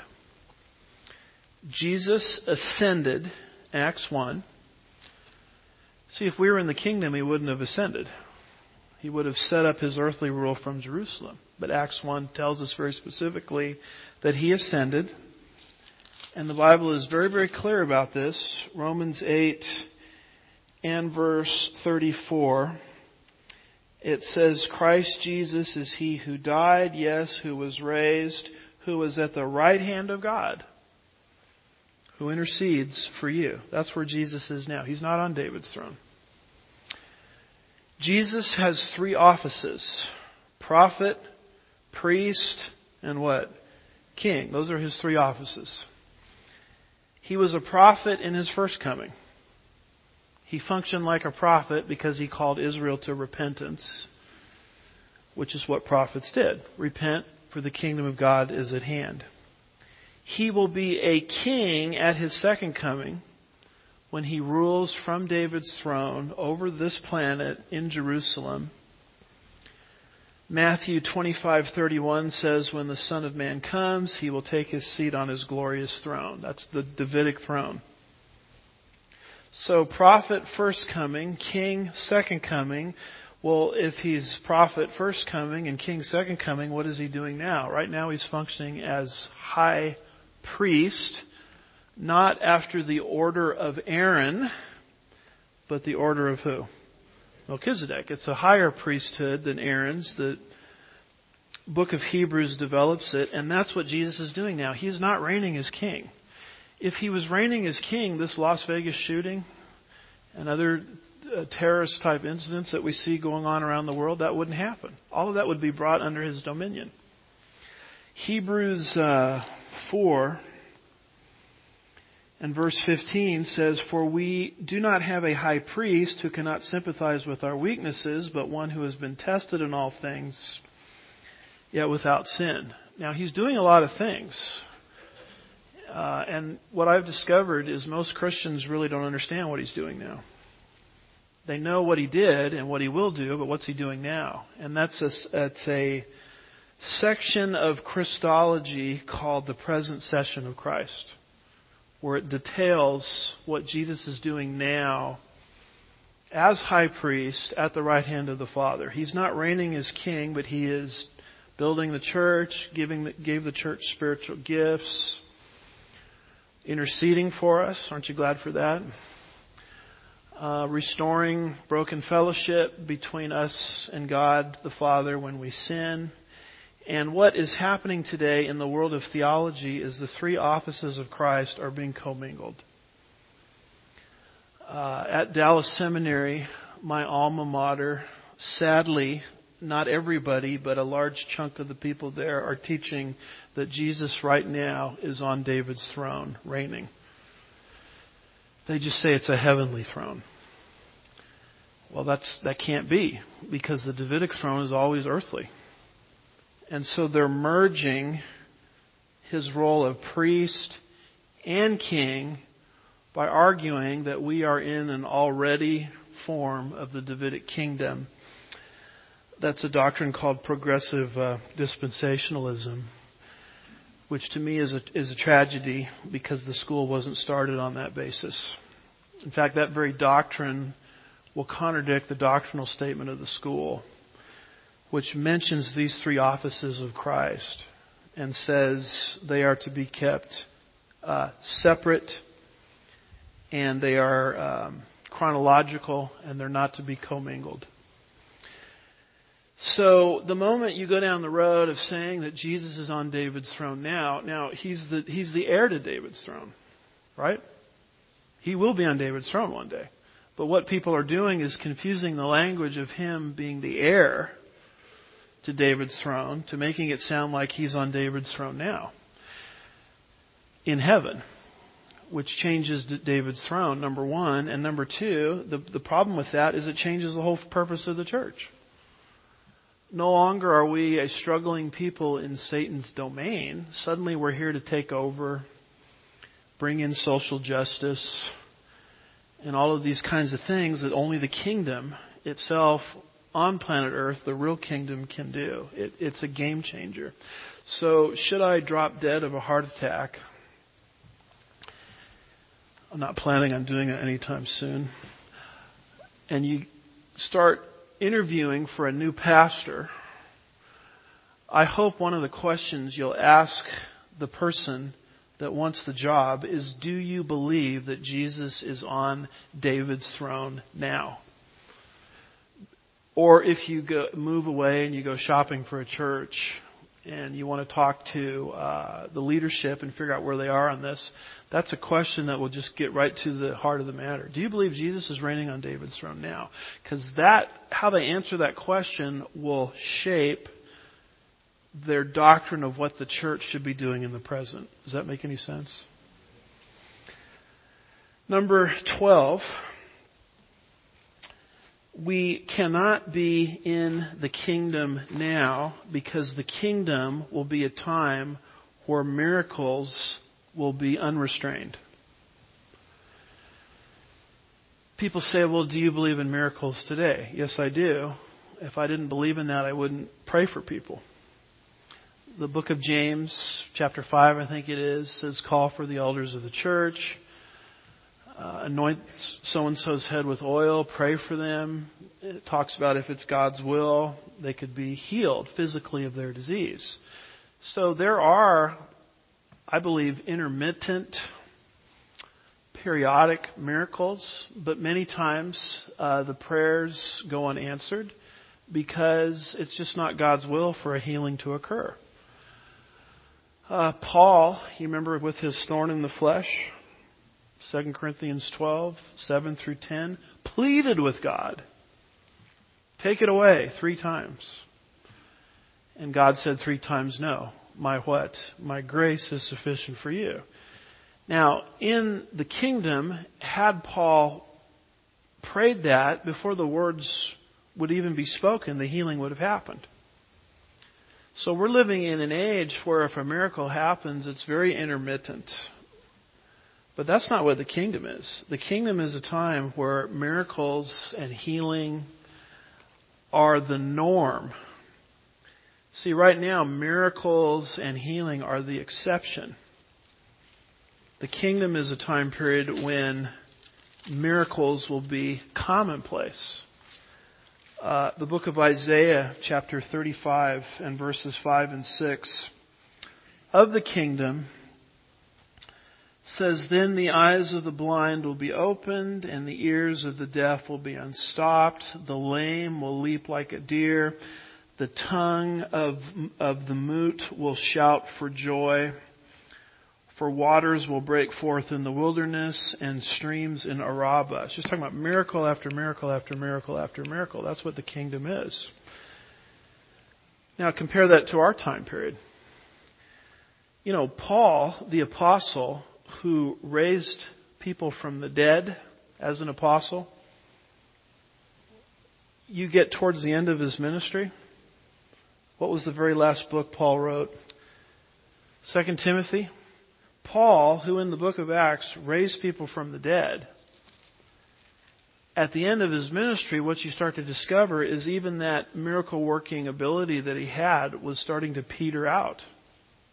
Jesus ascended, Acts one. See, if we were in the kingdom, he wouldn't have ascended. He would have set up his earthly rule from Jerusalem. But Acts one tells us very specifically that he ascended. And the Bible is very, very clear about this. Romans eight and verse thirty-four. It says, "Christ Jesus is he who died, yes, who was raised, who was at the right hand of God, who intercedes for you." That's where Jesus is now. He's not on David's throne. Jesus has three offices: prophet, priest, and what? King. Those are his three offices. He was a prophet in his first coming. He functioned like a prophet because he called Israel to repentance, which is what prophets did. Repent, for the kingdom of God is at hand. He will be a king at his second coming, when he rules from David's throne over this planet in Jerusalem. Matthew twenty-five thirty-one says, "When the Son of Man comes, he will take his seat on his glorious throne." That's the Davidic throne. So prophet first coming, king second coming. Well, if he's prophet first coming and king second coming, what is he doing now? Right now he's functioning as high priest, not after the order of Aaron, but the order of who? Melchizedek. It's a higher priesthood than Aaron's. The book of Hebrews develops it, and that's what Jesus is doing now. He is not reigning as king. If he was reigning as king, this Las Vegas shooting and other uh, terrorist type incidents that we see going on around the world, that wouldn't happen. All of that would be brought under his dominion. Hebrews uh, four and verse fifteen says, "For we do not have a high priest who cannot sympathize with our weaknesses, but one who has been tested in all things, yet without sin." Now, he's doing a lot of things. Uh, and what I've discovered is most Christians really don't understand what he's doing now. They know what he did and what he will do, but what's he doing now? And that's a, that's a section of Christology called the present session of Christ, where it details what Jesus is doing now as high priest at the right hand of the Father. He's not reigning as king, but he is building the church, giving the, gave the church spiritual gifts, interceding for us. Aren't you glad for that? Uh, restoring broken fellowship between us and God the Father when we sin. And what is happening today in the world of theology is the three offices of Christ are being commingled. Uh, at Dallas Seminary, my alma mater, sadly, not everybody, but a large chunk of the people there are teaching that Jesus right now is on David's throne, reigning. They just say it's a heavenly throne. Well, that's that can't be, because the Davidic throne is always earthly. And so they're merging his role of priest and king by arguing that we are in an already form of the Davidic kingdom. That's a doctrine called progressive uh, dispensationalism, which to me is a, is a tragedy because the school wasn't started on that basis. In fact, that very doctrine will contradict the doctrinal statement of the school, which mentions these three offices of Christ and says they are to be kept uh, separate, and they are um, chronological, and they're not to be commingled. So the moment you go down the road of saying that Jesus is on David's throne now, now he's the he's the heir to David's throne, right? He will be on David's throne one day. But what people are doing is confusing the language of him being the heir to David's throne to making it sound like he's on David's throne now in heaven, which changes David's throne, number one. And number two, the, the problem with that is it changes the whole purpose of the church. No longer are we a struggling people in Satan's domain. Suddenly we're here to take over, bring in social justice, and all of these kinds of things that only the kingdom itself on planet Earth, the real kingdom, can do. It, it's a game changer. So should I drop dead of a heart attack? I'm not planning on doing it anytime soon. And you start interviewing for a new pastor, I hope one of the questions you'll ask the person that wants the job is, do you believe that Jesus is on David's throne now? Or if you go, move away and you go shopping for a church and you want to talk to uh, the leadership and figure out where they are on this, that's a question that will just get right to the heart of the matter. Do you believe Jesus is reigning on David's throne now? Because that, how they answer that question will shape their doctrine of what the church should be doing in the present. Does that make any sense? Number twelve. We cannot be in the kingdom now because the kingdom will be a time where miracles will be unrestrained. People say, well, do you believe in miracles today? Yes, I do. If I didn't believe in that, I wouldn't pray for people. The book of James, chapter five, I think it is, says, call for the elders of the church. Uh, anoint so-and-so's head with oil, pray for them. It talks about if it's God's will, they could be healed physically of their disease. So there are, I believe, intermittent, periodic miracles, but many times uh, the prayers go unanswered because it's just not God's will for a healing to occur. Uh, Paul, you remember with his thorn in the flesh, Second Corinthians twelve, seven through ten, pleaded with God, take it away three times. And God said three times no. My what? My grace is sufficient for you. Now, in the kingdom, had Paul prayed that before the words would even be spoken, the healing would have happened. So we're living in an age where if a miracle happens, it's very intermittent. But that's not what the kingdom is. The kingdom is a time where miracles and healing are the norm. See, right now, miracles and healing are the exception. The kingdom is a time period when miracles will be commonplace. Uh, the book of Isaiah, chapter thirty-five, and verses five and six, of the kingdom, says, then the eyes of the blind will be opened, and the ears of the deaf will be unstopped. The lame will leap like a deer. The tongue of, of the mute will shout for joy. For waters will break forth in the wilderness and streams in Arabah. It's just talking about miracle after miracle after miracle after miracle. That's what the kingdom is. Now compare that to our time period. You know, Paul, the apostle, who raised people from the dead as an apostle, you get towards the end of his ministry. What was the very last book Paul wrote? Second Timothy. Paul, who in the book of Acts raised people from the dead, at the end of his ministry, what you start to discover is even that miracle-working ability that he had was starting to peter out.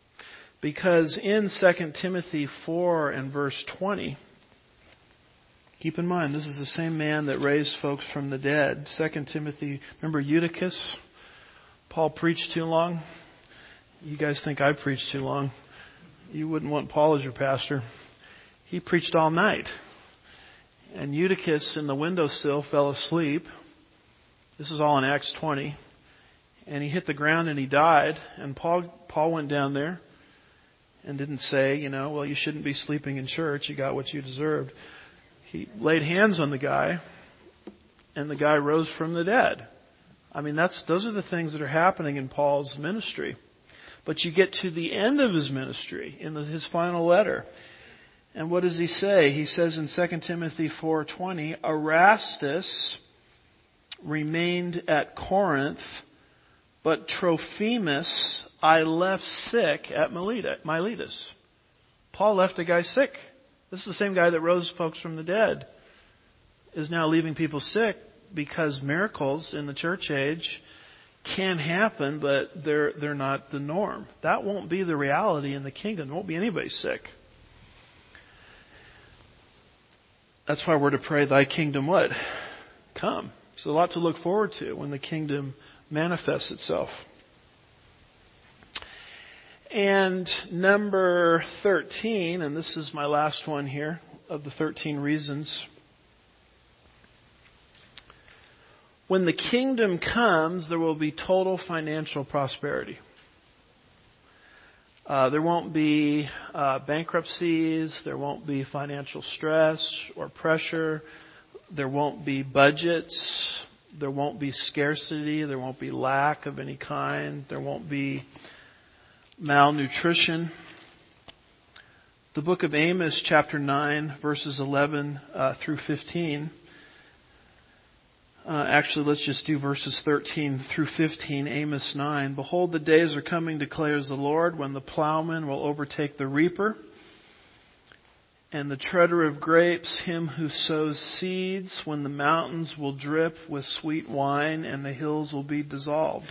Because in Second Timothy four and verse twenty, Keep in mind, this is the same man that raised folks from the dead. Second Timothy, remember Eutychus? Paul preached too long. You guys think I preached too long. You wouldn't want Paul as your pastor. He preached all night. And Eutychus in the windowsill fell asleep. This is all in Acts twenty. And he hit the ground and he died. And Paul Paul went down there and didn't say, you know, well, you shouldn't be sleeping in church. You got what you deserved. He laid hands on the guy, and the guy rose from the dead. I mean, that's those are the things that are happening in Paul's ministry. But you get to the end of his ministry, in the, his final letter. And what does he say? He says in Second Timothy four twenty, Erastus remained at Corinth, but Trophimus I left sick at Miletus. Paul left a guy sick. This is the same guy that rose folks from the dead, is now leaving people sick because miracles in the church age can happen, but they're they're not the norm. That won't be the reality in the kingdom. There won't be anybody sick. That's why we're to pray, Thy kingdom what? Come. So a lot to look forward to when the kingdom manifests itself. And number thirteen, and this is my last one here of the thirteen reasons. When the kingdom comes, there will be total financial prosperity. Uh, there won't be uh, bankruptcies. There won't be financial stress or pressure. There won't be budgets. There won't be scarcity. There won't be lack of any kind. There won't be malnutrition. The book of Amos, chapter nine, verses eleven uh, through fifteen. Uh, actually, let's just do verses thirteen through fifteen. Amos nine. Behold, the days are coming, declares the Lord, when the plowman will overtake the reaper, and the treader of grapes him who sows seeds, when the mountains will drip with sweet wine, and the hills will be dissolved.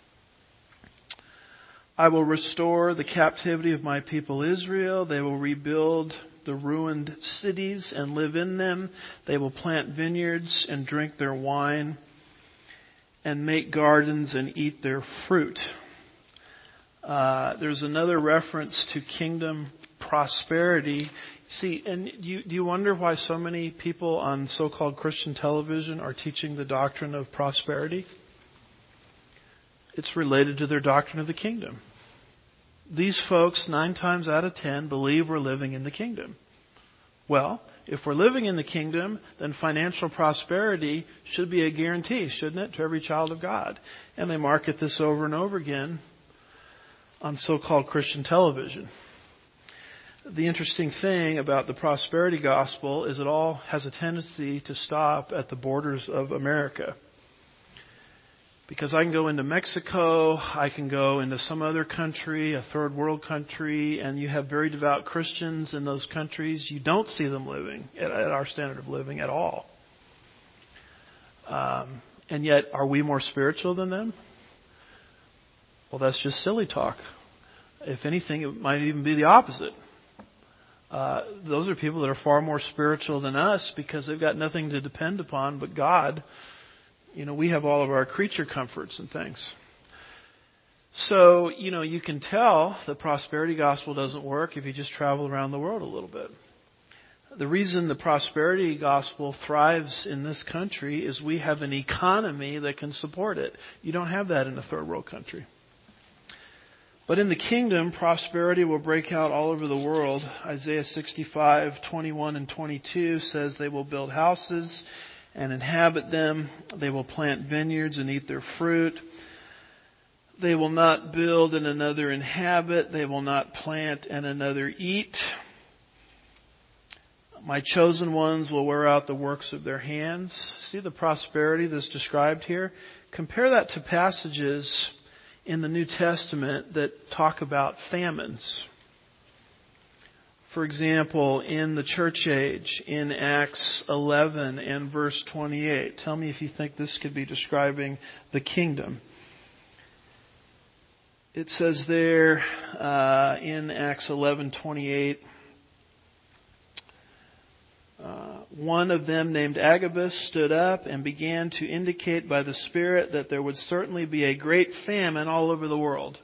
I will restore the captivity of my people Israel. They will rebuild the ruined cities and live in them. They will plant vineyards and drink their wine, and make gardens and eat their fruit. Uh, there's another reference to kingdom prosperity. See, and you, do you wonder why so many people on so-called Christian television are teaching the doctrine of prosperity? It's related to their doctrine of the kingdom. These folks, nine times out of ten, believe we're living in the kingdom. Well, if we're living in the kingdom, then financial prosperity should be a guarantee, shouldn't it, to every child of God? And they market this over and over again on so-called Christian television. The interesting thing about the prosperity gospel is it all has a tendency to stop at the borders of America. Because I can go into Mexico, I can go into some other country, a third world country, and you have very devout Christians in those countries. You don't see them living at, at our standard of living at all. Um, and yet, are we more spiritual than them? Well, that's just silly talk. If anything, it might even be the opposite. Uh, those are people that are far more spiritual than us because they've got nothing to depend upon but God. You know, we have all of our creature comforts and things. So, you know, you can tell the prosperity gospel doesn't work if you just travel around the world a little bit. The reason the prosperity gospel thrives in this country is we have an economy that can support it. You don't have that in a third world country. But in the kingdom, prosperity will break out all over the world. Isaiah sixty-five, twenty-one and twenty-two says they will build houses and inhabit them. They will plant vineyards and eat their fruit. They will not build and another inhabit. They will not plant and another eat. My chosen ones will wear out the works of their hands. See the prosperity that's described here? Compare that to passages in the New Testament that talk about famines. For example, in the church age, in Acts eleven and verse twenty-eight. Tell me if you think this could be describing the kingdom. It says there uh, in Acts eleven twenty-eight, uh, one of them named Agabus stood up and began to indicate by the Spirit that there would certainly be a great famine all over the world.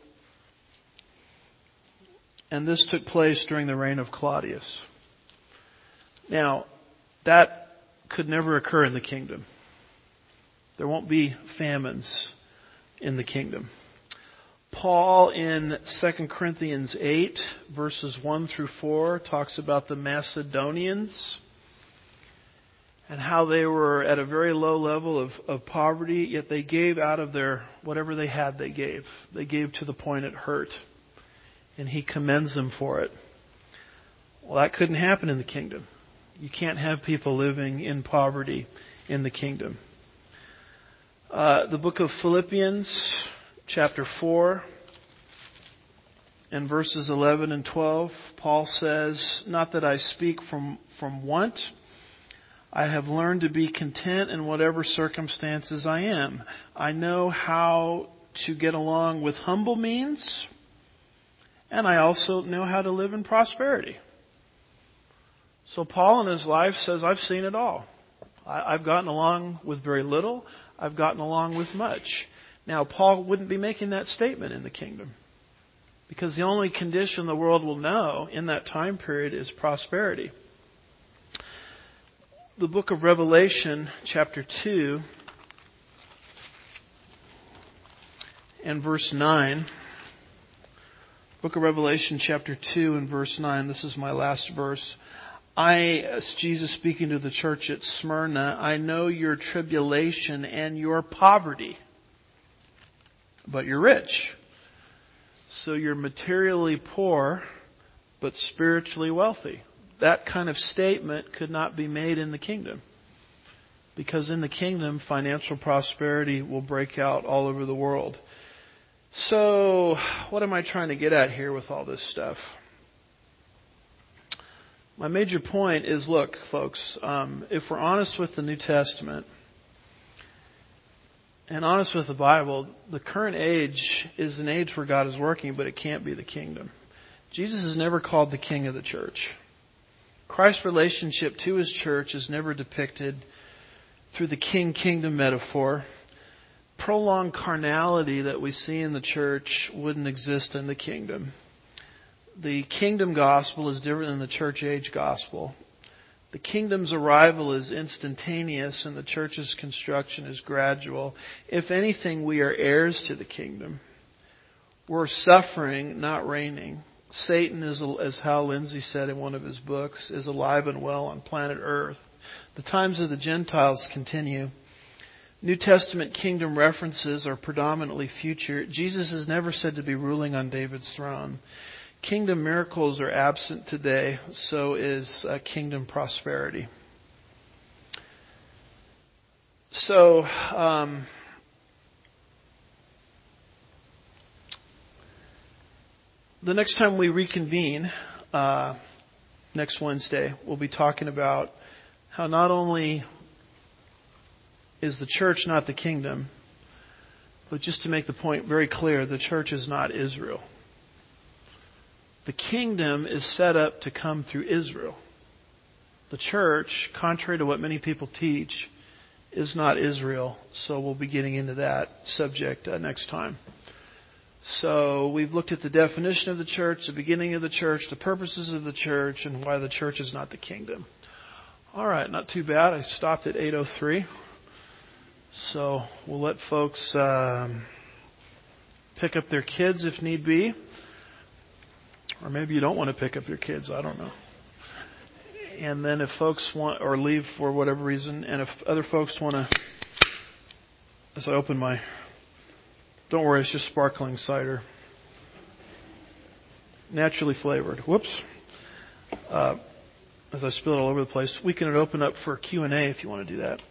And this took place during the reign of Claudius. Now, that could never occur in the kingdom. There won't be famines in the kingdom. Paul in Second Corinthians eight, verses one through four, talks about the Macedonians and how they were at a very low level of, of poverty, yet they gave out of their, whatever they had, they gave. They gave to the point it hurt. And he commends them for it. Well, that couldn't happen in the kingdom. You can't have people living in poverty in the kingdom. Uh, the book of Philippians, chapter four, and verses eleven and twelve, Paul says, "Not that I speak from, from want. I have learned to be content in whatever circumstances I am. I know how to get along with humble means, and I also know how to live in prosperity." So Paul in his life says, I've seen it all. I, I've gotten along with very little. I've gotten along with much. Now, Paul wouldn't be making that statement in the kingdom, because the only condition the world will know in that time period is prosperity. The book of Revelation, chapter two, and verse nine. Book of Revelation, chapter two, and verse nine. This is my last verse. I, Jesus speaking to the church at Smyrna, I know your tribulation and your poverty, but you're rich. So you're materially poor, but spiritually wealthy. That kind of statement could not be made in the kingdom, because in the kingdom, financial prosperity will break out all over the world. So, what am I trying to get at here with all this stuff? My major point is, look, folks, um, if we're honest with the New Testament and honest with the Bible, the current age is an age where God is working, but it can't be the kingdom. Jesus is never called the king of the church. Christ's relationship to his church is never depicted through the king-kingdom metaphor. Prolonged carnality that we see in the church wouldn't exist in the kingdom. The kingdom gospel is different than the church age gospel. The kingdom's arrival is instantaneous and the church's construction is gradual. If anything, we are heirs to the kingdom. We're suffering, not reigning. Satan is, as Hal Lindsey said in one of his books, is alive and well on planet Earth. The times of the Gentiles continue. New Testament kingdom references are predominantly future. Jesus is never said to be ruling on David's throne. Kingdom miracles are absent today, so is uh, kingdom prosperity. So, um, the next time we reconvene, uh, next Wednesday, we'll be talking about how not only is the church not the kingdom, but just to make the point very clear, the church is not Israel. The kingdom is set up to come through Israel. The church, contrary to what many people teach, is not Israel. So we'll be getting into that subject uh, next time. So we've looked at the definition of the church, the beginning of the church, the purposes of the church, and why the church is not the kingdom. All right, not too bad. I stopped at eight oh three. So we'll let folks um, pick up their kids if need be. Or maybe you don't want to pick up your kids. I don't know. And then if folks want, or leave for whatever reason, and if other folks want to, as I open my, don't worry, it's just sparkling cider. Naturally flavored. Whoops. Uh, as I spill it all over the place, we can open up for Q and A if you want to do that.